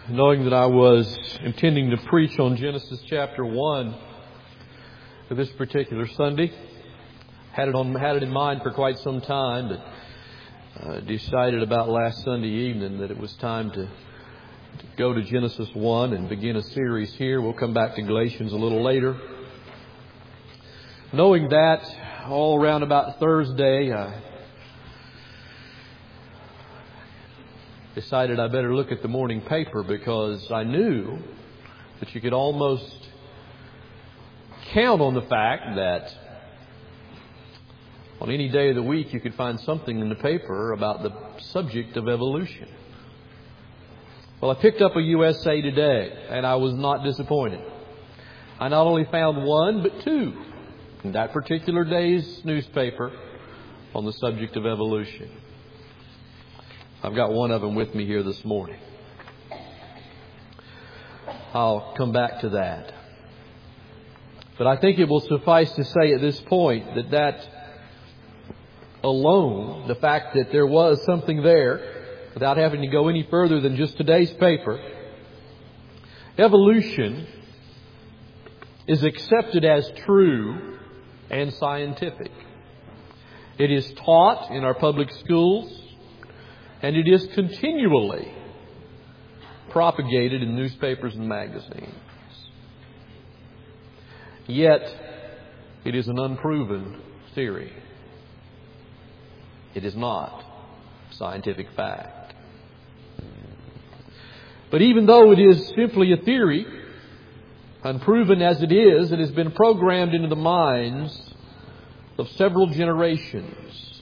knowing that I was intending to preach on Genesis chapter 1 for this particular Sunday. Had it in mind for quite some time, but decided about last Sunday evening that it was time to go to Genesis 1 and begin a series here. We'll come back to Galatians a little later. Knowing that, all around about Thursday, I decided I better look at the morning paper, because I knew that you could almost count on the fact that on any day of the week you could find something in the paper about the subject of evolution. Well, I picked up a USA Today, and I was not disappointed. I not only found one, but two in that particular day's newspaper on the subject of evolution. I've got one of them with me here this morning. I'll come back to that. But I think it will suffice to say at this point that alone, the fact that there was something there, without having to go any further than just today's paper, evolution is accepted as true and scientific. It is taught in our public schools, and it is continually propagated in newspapers and magazines. Yet, it is an unproven theory. It is not scientific fact. But even though it is simply a theory, unproven as it has been programmed into the minds of several generations.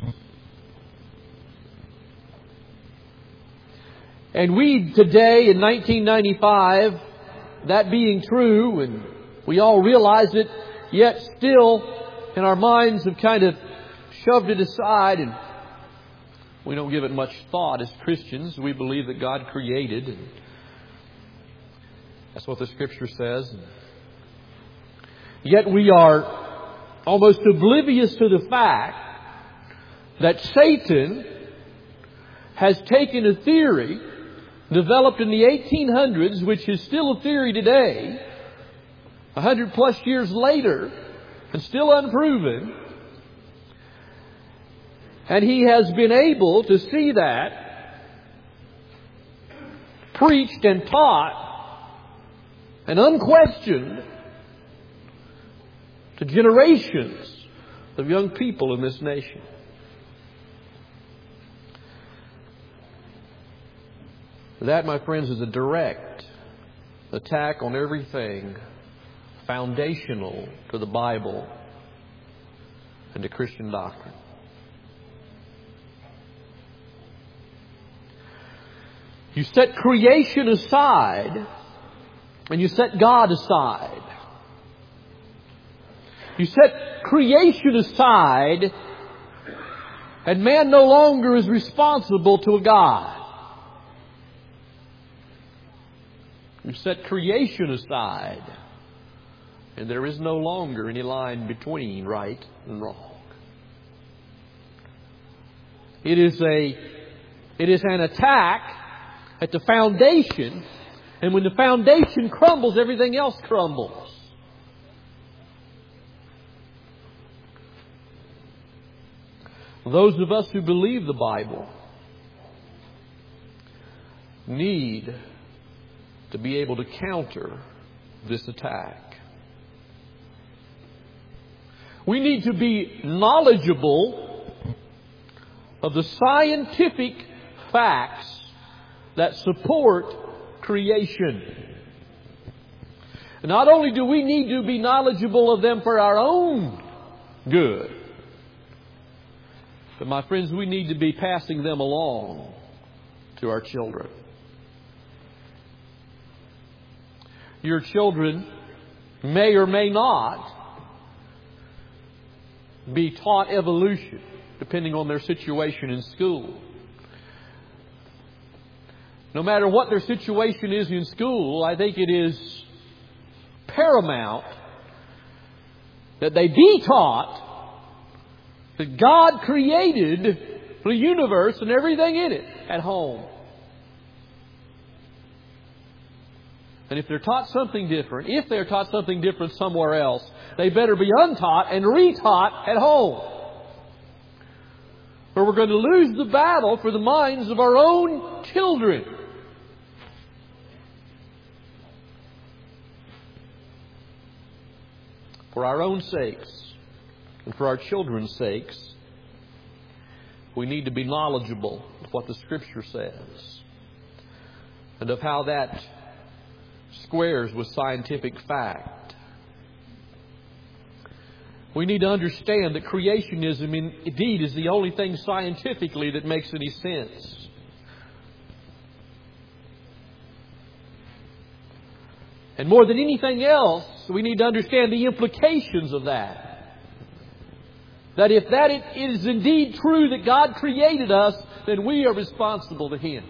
And we today in 1995, that being true, and we all realize it, yet still in our minds have kind of shoved it aside, and we don't give it much thought as Christians. We believe that God created, and that's what the Scripture says. Yet we are almost oblivious to the fact that Satan has taken a theory developed in the 1800s, which is still a theory today, 100 plus years later, and still unproven. And he has been able to see that preached and taught and unquestioned to generations of young people in this nation. That, my friends, is a direct attack on everything foundational to the Bible and to Christian doctrine. You set creation aside and you set God aside. You set creation aside and man no longer is responsible to a God. You set creation aside, and there is no longer any line between right and wrong. It is an attack at the foundation, and when the foundation crumbles, everything else crumbles. Those of us who believe the Bible need to be able to counter this attack. We need to be knowledgeable of the scientific facts that support creation. Not only do we need to be knowledgeable of them for our own good, but my friends, we need to be passing them along to our children. Your children may or may not be taught evolution, depending on their situation in school. No matter what their situation is in school, I think it is paramount that they be taught that God created the universe and everything in it at home. And if they're taught something different, if they're taught something different somewhere else, they better be untaught and retaught at home. Or we're going to lose the battle for the minds of our own children. For our own sakes and for our children's sakes, we need to be knowledgeable of what the Scripture says and of how that squares with scientific fact. We need to understand that creationism indeed is the only thing scientifically that makes any sense. And more than anything else, we need to understand the implications of that. That if that is indeed true that God created us, then we are responsible to Him.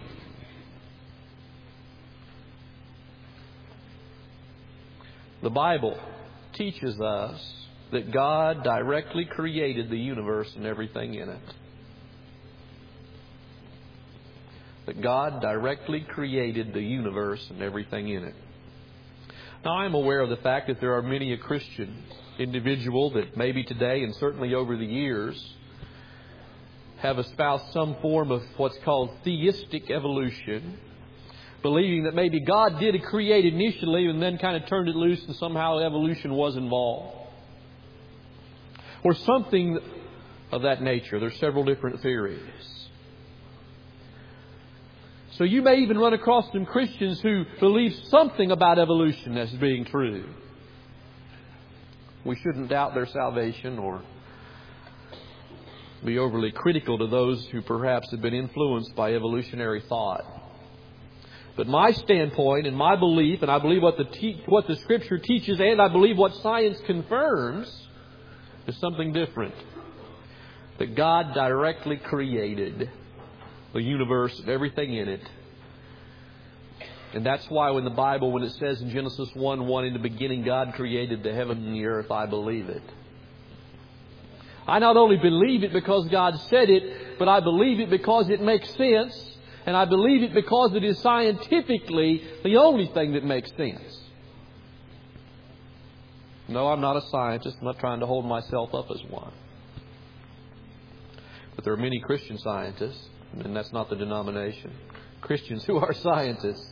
The Bible teaches us that God directly created the universe and everything in it. That God directly created the universe and everything in it. Now, I'm aware of the fact that there are many a Christian individual that maybe today and certainly over the years have espoused some form of what's called theistic evolution, believing that maybe God did create initially and then kind of turned it loose and somehow evolution was involved. Or something of that nature. There's several different theories. So you may even run across some Christians who believe something about evolution as being true. We shouldn't doubt their salvation or be overly critical to those who perhaps have been influenced by evolutionary thought. But my standpoint and my belief, and I believe what the Scripture teaches, and I believe what science confirms, is something different. That God directly created the universe and everything in it. And that's why when the Bible, when it says in Genesis 1:1, in the beginning God created the heaven and the earth, I believe it. I not only believe it because God said it, but I believe it because it makes sense. And I believe it because it is scientifically the only thing that makes sense. No, I'm not a scientist. I'm not trying to hold myself up as one. But there are many Christian scientists, and that's not the denomination. Christians who are scientists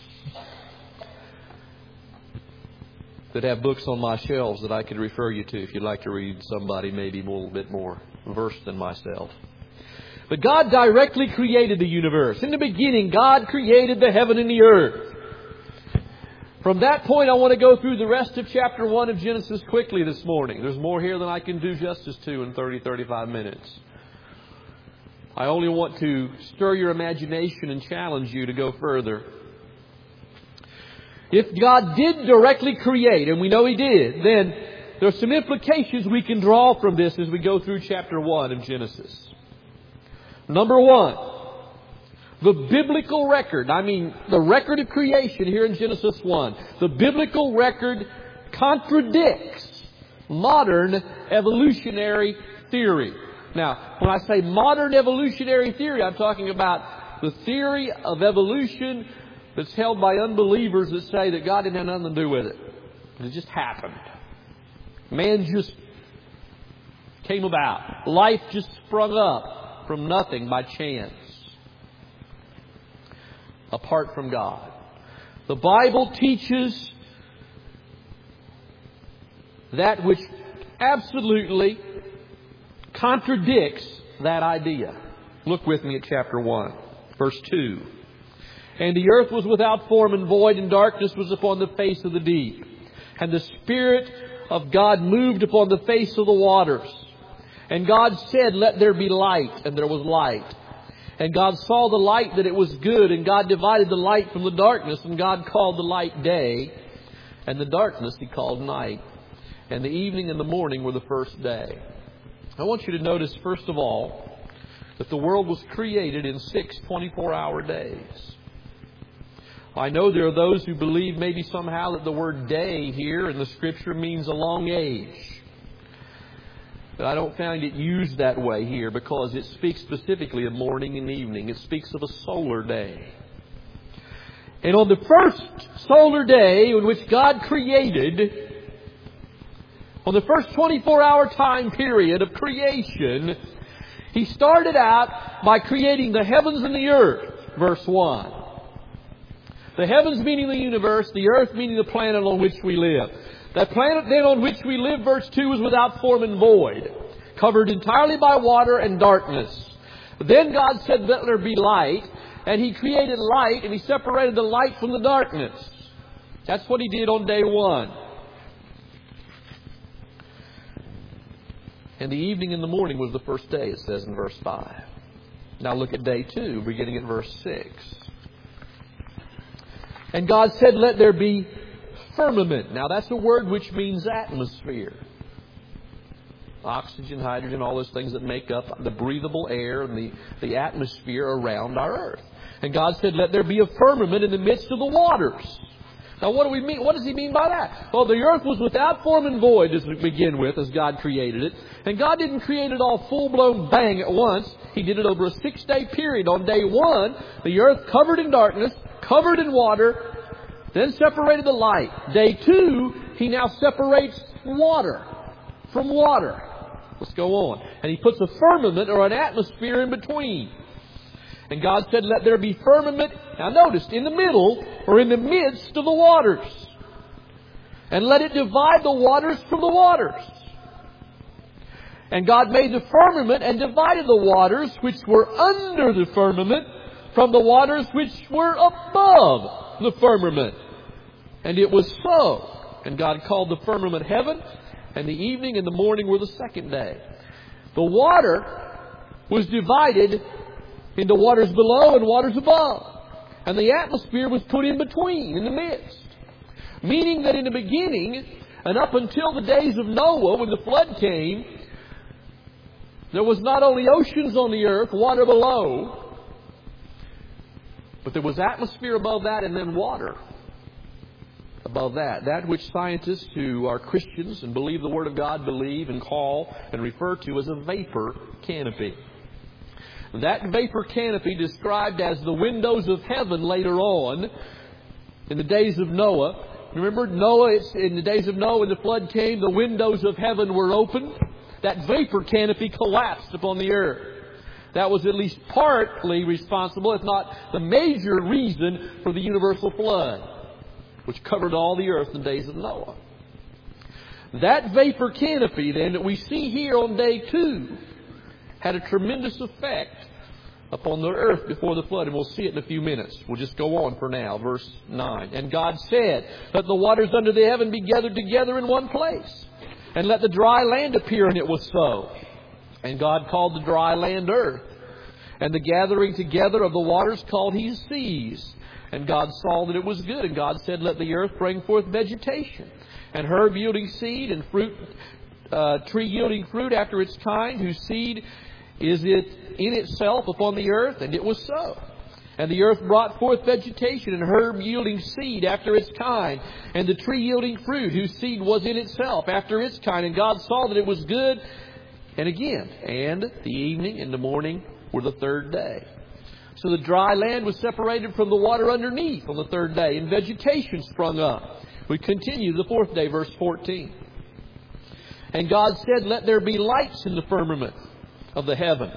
that have books on my shelves that I could refer you to if you'd like to read somebody maybe a little bit more versed than myself. But God directly created the universe. In the beginning, God created the heaven and the earth. From that point, I want to go through the rest of chapter 1 of Genesis quickly this morning. There's more here than I can do justice to in 35 minutes. I only want to stir your imagination and challenge you to go further. If God did directly create, and we know He did, then there's some implications we can draw from this as we go through chapter 1 of Genesis. Number one, the biblical record, the record of creation here in Genesis 1, the biblical record contradicts modern evolutionary theory. Now, when I say modern evolutionary theory, I'm talking about the theory of evolution that's held by unbelievers that say that God didn't have nothing to do with it. It just happened. Man just came about. Life just sprung up from nothing by chance. Apart from God. The Bible teaches that which absolutely contradicts that idea. Look with me at chapter 1, verse 2. And the earth was without form and void, and darkness was upon the face of the deep. And the Spirit of God moved upon the face of the waters. And God said, "Let there be light," and there was light. And God saw the light that it was good, and God divided the light from the darkness, and God called the light day, and the darkness He called night. And the evening and the morning were the first day. I want you to notice, first of all, that the world was created in 6 24-hour days. I know there are those who believe maybe somehow that the word day here in the Scripture means a long age. But I don't find it used that way here because it speaks specifically of morning and evening. It speaks of a solar day. And on the first solar day in which God created, on the first 24-hour time period of creation, He started out by creating the heavens and the earth, verse 1. The heavens meaning the universe, the earth meaning the planet on which we live. That planet then on which we live, verse 2, is without form and void, covered entirely by water and darkness. Then God said, let there be light, and He created light, and He separated the light from the darkness. That's what He did on day 1. And the evening and the morning was the first day, it says in verse 5. Now look at day 2, beginning at verse 6. And God said, let there be firmament. Now that's a word which means atmosphere. Oxygen, hydrogen, all those things that make up the breathable air and the atmosphere around our earth. And God said, let there be a firmament in the midst of the waters. Now what do we mean? What does He mean by that? Well, the earth was without form and void as we begin with, as God created it. And God didn't create it all full-blown bang at once. He did it over a 6-day period. On day 1, the earth covered in darkness, covered in water, then separated the light. Day 2, He now separates water from water. Let's go on. And He puts a firmament or an atmosphere in between. And God said, let there be firmament, now notice, in the middle or in the midst of the waters. And let it divide the waters from the waters. And God made the firmament and divided the waters which were under the firmament from the waters which were above the firmament. And it was so. And God called the firmament heaven, and the evening and the morning were the second day. The water was divided into waters below and waters above. And the atmosphere was put in between, in the midst. Meaning that in the beginning, and up until the days of Noah, when the flood came, there was not only oceans on the earth, water below, but there was atmosphere above that and then water above that. That which scientists who are Christians and believe the Word of God believe and call and refer to as a vapor canopy. That vapor canopy, described as the windows of heaven later on in the days of Noah. Remember, in the days of Noah when the flood came, the windows of heaven were opened. That vapor canopy collapsed upon the earth. That was at least partly responsible, if not the major reason, for the universal flood, which covered all the earth in the days of Noah. That vapor canopy, then, that we see here on day 2, had a tremendous effect upon the earth before the flood. And we'll see it in a few minutes. We'll just go on for now. Verse 9. And God said, let the waters under the heaven be gathered together in one place, and let the dry land appear. And it was so. And God called the dry land earth, and the gathering together of the waters called He seas. And God saw that it was good. And God said, let the earth bring forth vegetation, and herb yielding seed, and fruit, tree yielding fruit after its kind, whose seed is it in itself upon the earth. And it was so. And the earth brought forth vegetation, and herb yielding seed after its kind, and the tree yielding fruit, whose seed was in itself after its kind. And God saw that it was good. And again, and the evening and the morning were the third day. So the dry land was separated from the water underneath on the third day, and vegetation sprung up. We continue the fourth day, verse 14. And God said, let there be lights in the firmament of the heaven,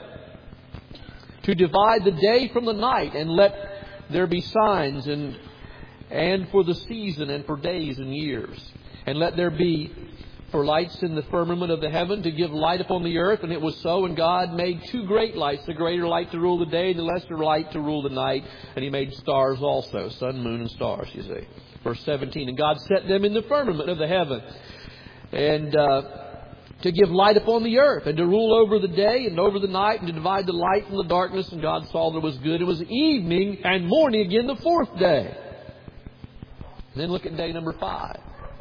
to divide the day from the night, and let there be signs and for the season, and for days and years. And let there be for lights in the firmament of the heaven, to give light upon the earth. And it was so. And God made 2 great lights, the greater light to rule the day, and the lesser light to rule the night. And He made stars also, sun, moon, and stars, you see. Verse 17. And God set them in the firmament of the heaven, and to give light upon the earth, and to rule over the day and over the night, and to divide the light from the darkness. And God saw that it was good. It was evening and morning again the fourth day. And then look at day number 5.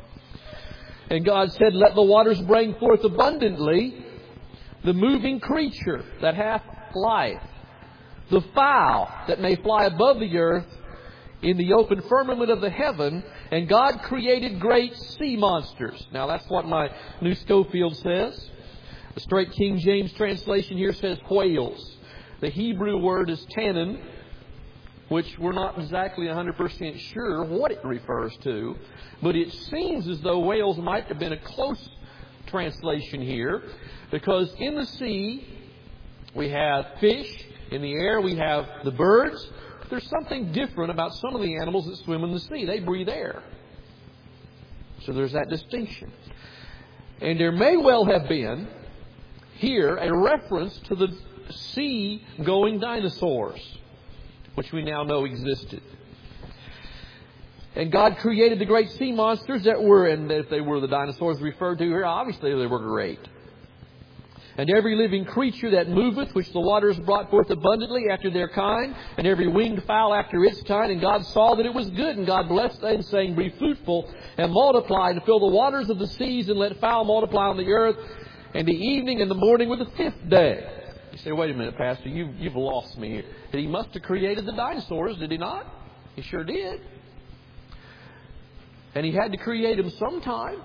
And God said, let the waters bring forth abundantly the moving creature that hath life, the fowl that may fly above the earth in the open firmament of the heaven. And God created great sea monsters. Now that's what my New Schofield says. The straight King James translation here says whales. The Hebrew word is tannin, which we're not exactly 100% sure what it refers to. But it seems as though whales might have been a close translation here, because in the sea we have fish, in the air we have the birds. There's something different about some of the animals that swim in the sea. They breathe air. So there's that distinction. And there may well have been here a reference to the sea-going dinosaurs, which we now know existed. And God created the great sea monsters that were, and if they were the dinosaurs referred to here, obviously they were great. And every living creature that moveth, which the waters brought forth abundantly after their kind, and every winged fowl after its kind. And God saw that it was good, and God blessed them, saying, Be fruitful, and multiply, and fill the waters of the seas, and let fowl multiply on the earth. And the evening and the morning were the fifth day. You say, wait a minute, Pastor, you've lost me here. He must have created the dinosaurs, did he not? He sure did. And he had to create them sometime.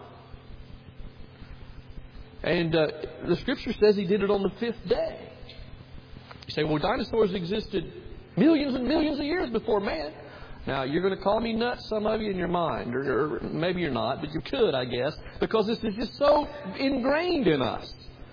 And the Scripture says he did it on the fifth day. You say, well, dinosaurs existed millions and millions of years before man. Now, you're going to call me nuts, some of you, in your mind. Or maybe you're not, but you could, I guess. Because this is just so ingrained in us.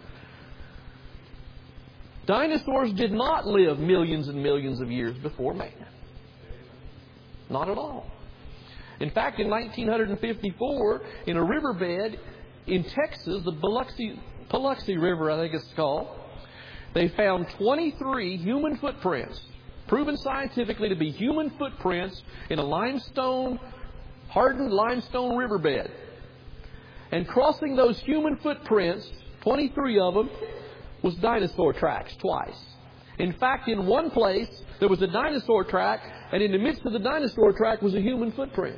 Dinosaurs did not live millions and millions of years before man. Not at all. In fact, in 1954, in a riverbed in Texas, the Biloxi River, I think it's called, they found 23 human footprints, proven scientifically to be human footprints in a hardened limestone riverbed. And crossing those human footprints, 23 of them, was dinosaur tracks twice. In fact, in one place, there was a dinosaur track, and in the midst of the dinosaur track was a human footprint.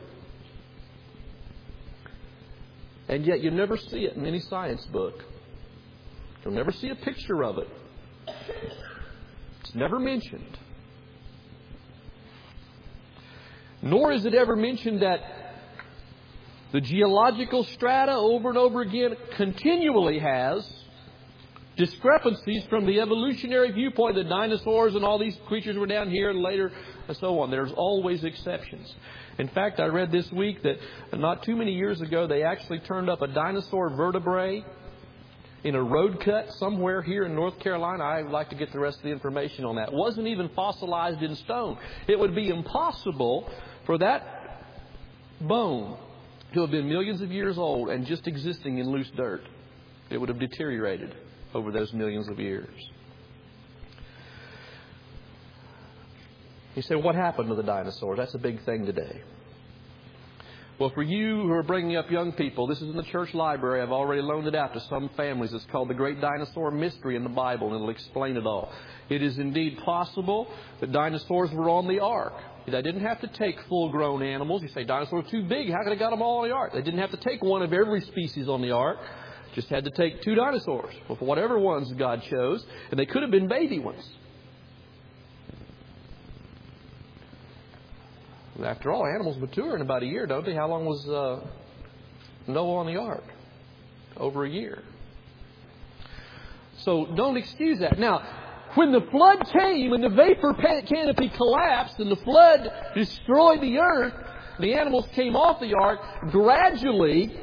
And yet you never see it in any science book. You'll never see a picture of it. It's never mentioned. Nor is it ever mentioned that the geological strata over and over again continually has discrepancies from the evolutionary viewpoint that dinosaurs and all these creatures were down here and later and so on. There's always exceptions. In fact, I read this week that not too many years ago they actually turned up a dinosaur vertebrae in a road cut somewhere here in North Carolina. I'd like to get the rest of the information on that. It wasn't even fossilized in stone. It would be impossible for that bone to have been millions of years old and just existing in loose dirt. It would have deteriorated over those millions of years. You say, what happened to the dinosaurs? That's a big thing today. Well, for you who are bringing up young people, this is in the church library. I've already loaned it out to some families. It's called The Great Dinosaur Mystery in the Bible, and it'll explain it all. It is indeed possible that dinosaurs were on the ark. They didn't have to take full-grown animals. You say, dinosaurs are too big. How could they got them all on the ark? They didn't have to take one of every species on the ark. Just had to take 2 dinosaurs, or whatever ones God chose, and they could have been baby ones. After all, animals mature in about a year, don't they? How long was Noah on the ark? Over a year. So don't excuse that. Now, when the flood came and the vapor canopy collapsed and the flood destroyed the earth, the animals came off the ark gradually.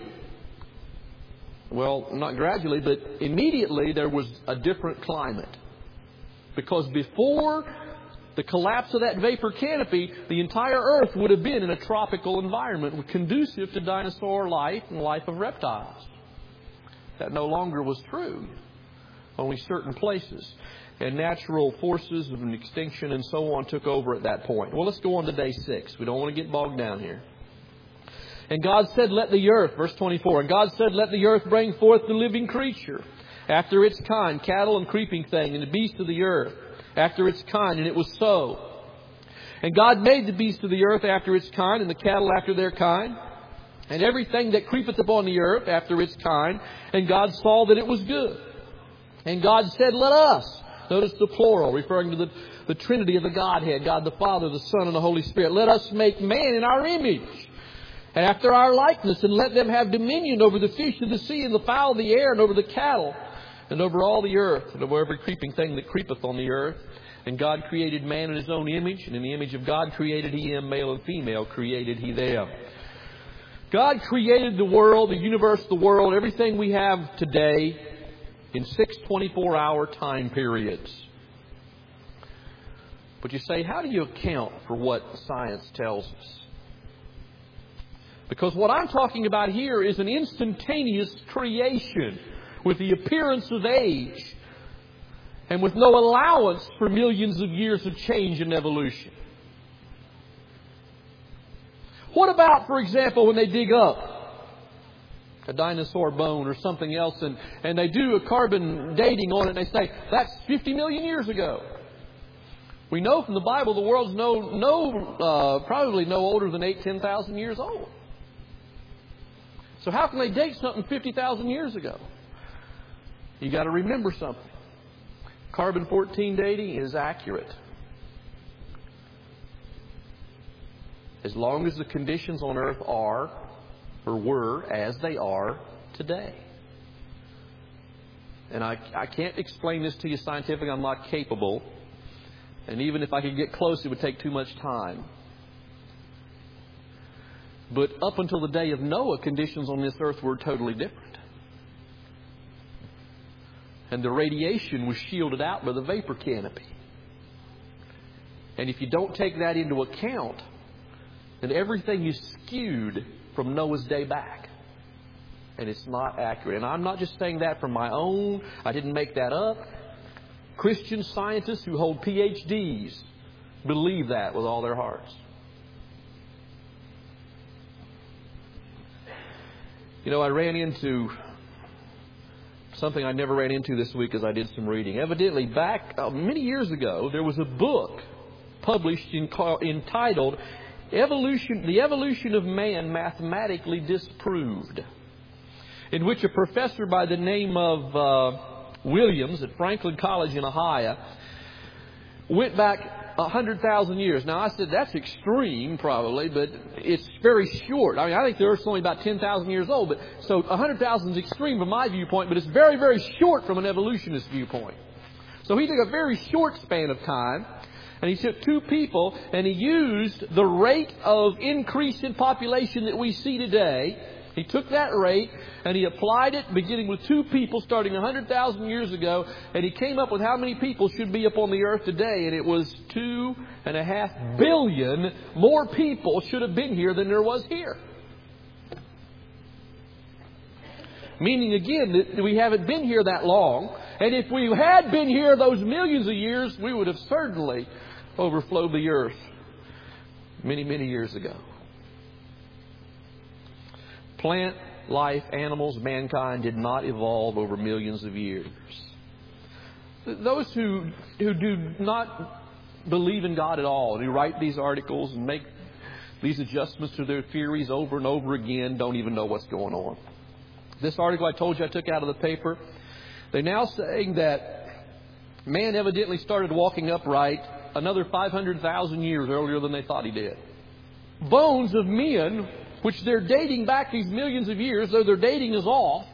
Well, not gradually, but immediately there was a different climate. Because before the collapse of that vapor canopy, the entire earth would have been in a tropical environment conducive to dinosaur life and life of reptiles. That no longer was true. Only certain places. And natural forces of an extinction and so on took over at that point. Well, let's go on to day 6. We don't want to get bogged down here. And God said, let the earth, verse 24, and God said, let the earth bring forth the living creature after its kind, cattle and creeping thing, and the beast of the earth after its kind. And it was so. And God made the beast of the earth after its kind, and the cattle after their kind, and everything that creepeth upon the earth after its kind. And God saw that it was good. And God said, let us. Notice the plural, referring to the Trinity of the Godhead, God the Father, the Son, and the Holy Spirit. Let us make man in our image, and after our likeness, and let them have dominion over the fish of the sea, and the fowl of the air, and over the cattle, and over all the earth, and over every creeping thing that creepeth on the earth. And God created man in His own image, and in the image of God created He him, male and female created He them. God created the world, the universe, the world, everything we have today in 6 24-hour time periods. But you say, how do you account for what science tells us? Because what I'm talking about here is an instantaneous creation with the appearance of age and with no allowance for millions of years of change and evolution. What about, for example, when they dig up a dinosaur bone or something else and they do a carbon dating on it and they say, that's 50 million years ago. We know from the Bible the world's probably no older than 10,000 years old. So how can they date something 50,000 years ago? You got to remember something. Carbon-14 dating is accurate. As long as the conditions on Earth are or were as they are today. And I can't explain this to you scientifically. I'm not capable. And even if I could get close, it would take too much time. But up until the day of Noah, conditions on this earth were totally different. And the radiation was shielded out by the vapor canopy. And if you don't take that into account, then everything is skewed from Noah's day back. And it's not accurate. And I'm not just saying that from my own. I didn't make that up. Christian scientists who hold PhDs believe that with all their hearts. You know, I ran into something I never ran into this week as I did some reading. Evidently, back many years ago, there was a book published entitled The Evolution of Man Mathematically Disproved, in which a professor by the name of Williams at Franklin College in Ohio went back 100,000 years. Now, I said that's extreme, probably, but it's very short. I mean, I think the Earth's only about 10,000 years old, but so 100,000 is extreme from my viewpoint, but it's very, very short from an evolutionist viewpoint. So he took a very short span of time, and he took two people, and he used the rate of increase in population that we see today. He took that rate and he applied it beginning with two people starting 100,000 years ago, and he came up with how many people should be upon the earth today, and it was 2.5 billion more people should have been here than there was here. Meaning again that we haven't been here that long, and if we had been here those millions of years, we would have certainly overflowed the earth many, many years ago. Plant, life, animals, mankind did not evolve over millions of years. Those who do not believe in God at all, and who write these articles and make these adjustments to their theories over and over again, don't even know what's going on. This article I told you I took out of the paper, they're now saying that man evidently started walking upright another 500,000 years earlier than they thought he did. Bones of men, which they're dating back these millions of years, though their dating is off.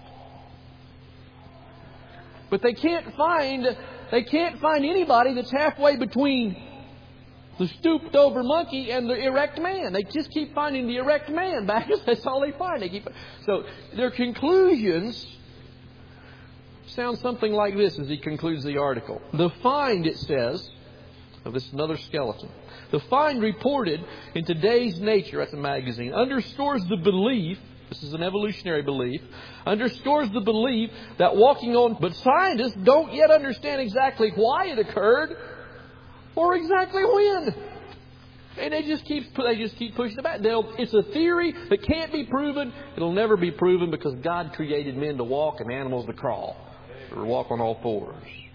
But they can't find anybody that's halfway between the stooped over monkey and the erect man. They just keep finding the erect man back. That's all they find. So their conclusions sound something like this as he concludes the article. The find, it says, of this another skeleton. The find reported in today's Nature, that's a magazine, underscores the belief, this is an evolutionary belief, underscores the belief that walking on, but scientists don't yet understand exactly why it occurred or exactly when. And they just keep pushing it back. It's a theory that can't be proven. It'll never be proven because God created men to walk and animals to crawl or walk on all fours.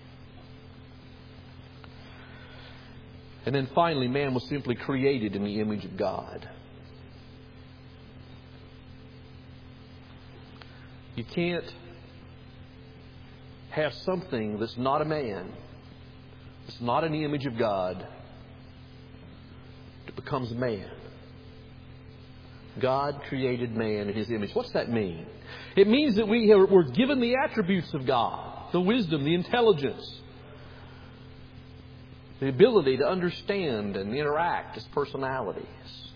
And then finally, man was simply created in the image of God. You can't have something that's not a man, that's not in the image of God, that becomes man. God created man in His image. What's that mean? It means that we're given the attributes of God, the wisdom, the intelligence, the ability to understand and interact as personalities.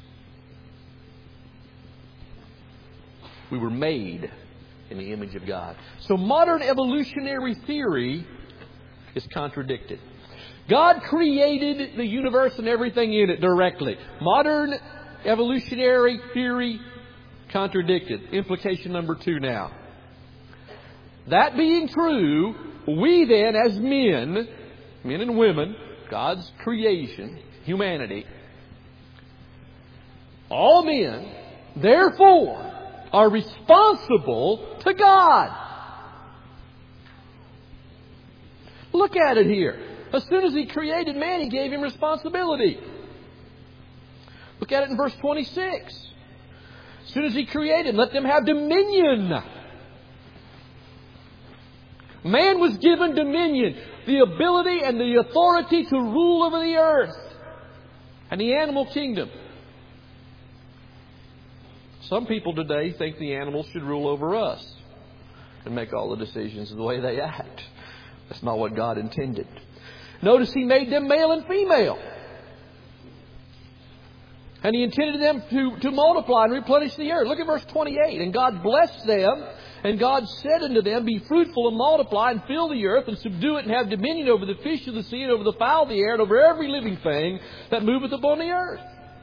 We were made in the image of God. So modern evolutionary theory is contradicted. God created the universe and everything in it directly. Modern evolutionary theory contradicted. Implication number 2 now. That being true, we then as men and women, God's creation, humanity, all men, therefore, are responsible to God. Look at it here. As soon as He created man, He gave him responsibility. Look at it in verse 26. As soon as He created, let them have dominion. Man was given dominion, the ability and the authority to rule over the earth and the animal kingdom. Some people today think the animals should rule over us and make all the decisions the way they act. That's not what God intended. Notice He made them male and female. And He intended them to multiply and replenish the earth. Look at verse 28. And God blessed them, and God said unto them, Be fruitful and multiply, and fill the earth, and subdue it, and have dominion over the fish of the sea, and over the fowl of the air, and over every living thing that moveth upon the earth.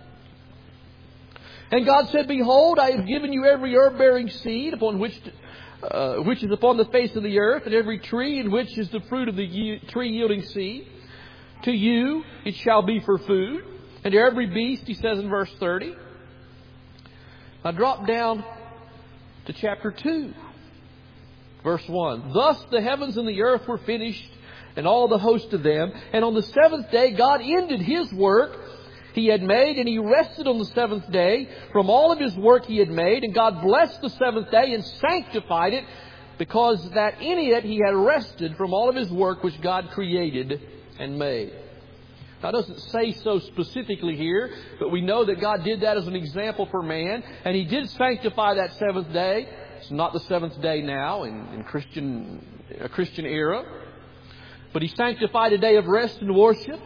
And God said, Behold, I have given you every herb-bearing seed, upon which is upon the face of the earth, and every tree in which is the fruit of the tree yielding seed. To you it shall be for food. And to every beast, He says in verse 30. Now drop down to chapter 2, verse 1. Thus the heavens and the earth were finished, and all the host of them. And on the seventh day God ended His work He had made, and He rested on the seventh day from all of His work He had made. And God blessed the seventh day and sanctified it, because that in it He had rested from all of His work which God created and made. Now, it doesn't say so specifically here, but we know that God did that as an example for man. And He did sanctify that seventh day. It's not the seventh day now in a Christian era. But He sanctified a day of rest and worship.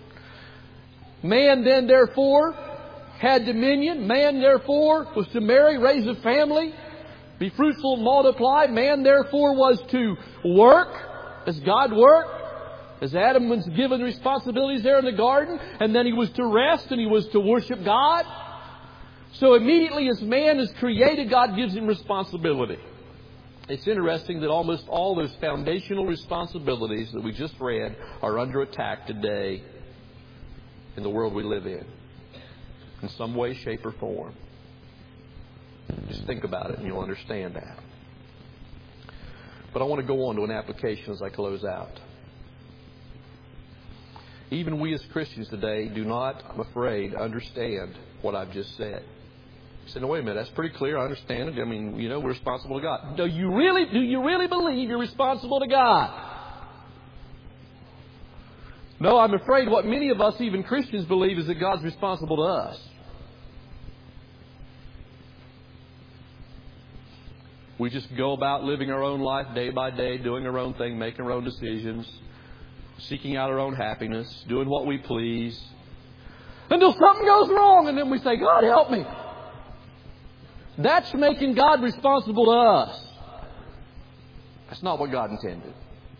Man then, therefore, had dominion. Man, therefore, was to marry, raise a family, be fruitful and multiply. Man, therefore, was to work as God worked. As Adam was given responsibilities there in the garden, and then he was to rest and he was to worship God. So immediately as man is created, God gives him responsibility. It's interesting that almost all those foundational responsibilities that we just read are under attack today in the world we live in some way, shape, or form. Just think about it and you'll understand that. But I want to go on to an application as I close out. Even we as Christians today do not, I'm afraid, understand what I've just said. You say, no, wait a minute, that's pretty clear. I understand it. I mean, we're responsible to God. Do you really believe you're responsible to God? No, I'm afraid what many of us, even Christians, believe is that God's responsible to us. We just go about living our own life day by day, doing our own thing, making our own decisions, seeking out our own happiness, doing what we please, until something goes wrong, and then we say, God, help me. That's making God responsible to us. That's not what God intended.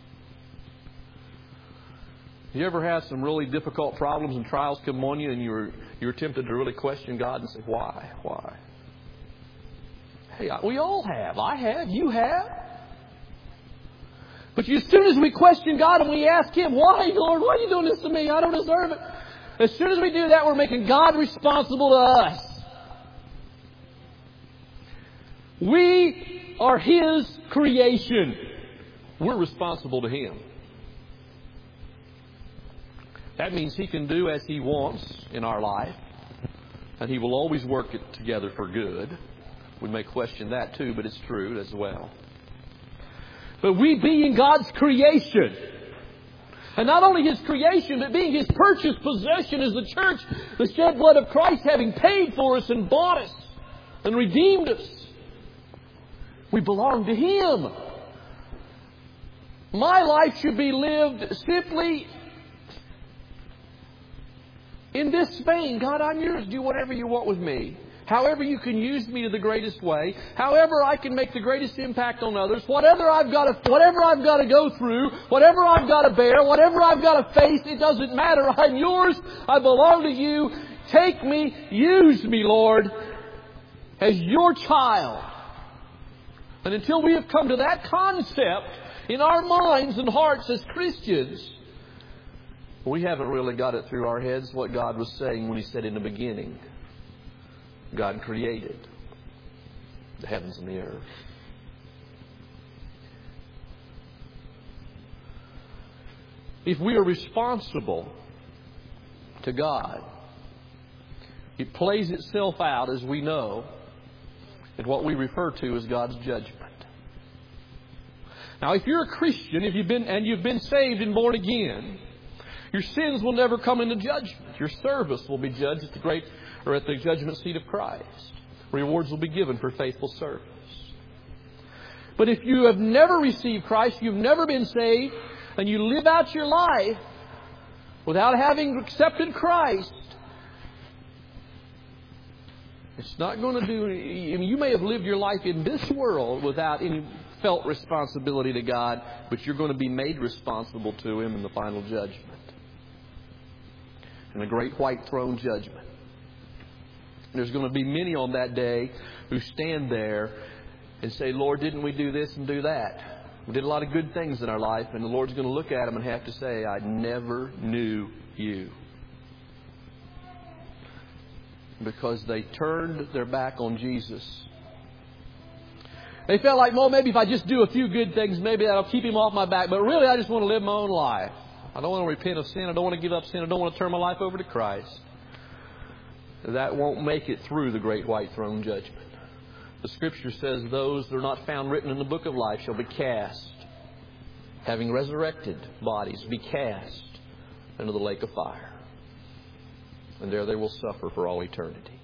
You ever had some really difficult problems and trials come on you, and you're tempted to really question God and say, why? Why? Hey, we all have. I have. You have. But as soon as we question God and we ask Him, why, Lord, why are you doing this to me? I don't deserve it. As soon as we do that, we're making God responsible to us. We are His creation. We're responsible to Him. That means He can do as He wants in our life, and He will always work it together for good. We may question that too, but it's true as well. But we being God's creation, and not only His creation, but being His purchased possession as the church, the shed blood of Christ having paid for us and bought us and redeemed us. We belong to Him. My life should be lived simply In this vein, God, I'm yours. Do whatever you want with me. However you can use me to the greatest way. However I can make the greatest impact on others. Whatever I've got to go through. Whatever I've got to bear. Whatever I've got to face. It doesn't matter. I'm yours. I belong to you. Take me. Use me, Lord, as your child. And until we have come to that concept in our minds and hearts as Christians, we haven't really got it through our heads what God was saying when He said in the beginning, God created the heavens and the earth. If we are responsible to God, it plays itself out, as we know, in what we refer to as God's judgment. Now, if you're a Christian, if you've been saved and born again, your sins will never come into judgment. Your service will be judged at the judgment seat of Christ. Rewards will be given for faithful service. But if you have never received Christ, you've never been saved, and you live out your life without having accepted Christ, it's not going to do. I mean, you may have lived your life in this world without any felt responsibility to God, but you're going to be made responsible to Him in the final judgment. In the great white throne judgment. There's going to be many on that day who stand there and say, Lord, didn't we do this and do that? We did a lot of good things in our life, and the Lord's going to look at them and have to say, I never knew you. Because they turned their back on Jesus. They felt like, well, maybe if I just do a few good things, maybe that'll keep Him off my back. But really, I just want to live my own life. I don't want to repent of sin. I don't want to give up sin. I don't want to turn my life over to Christ. That won't make it through the great white throne judgment. The Scripture says those that are not found written in the book of life shall be cast, having resurrected bodies, be cast into the lake of fire. And there they will suffer for all eternity.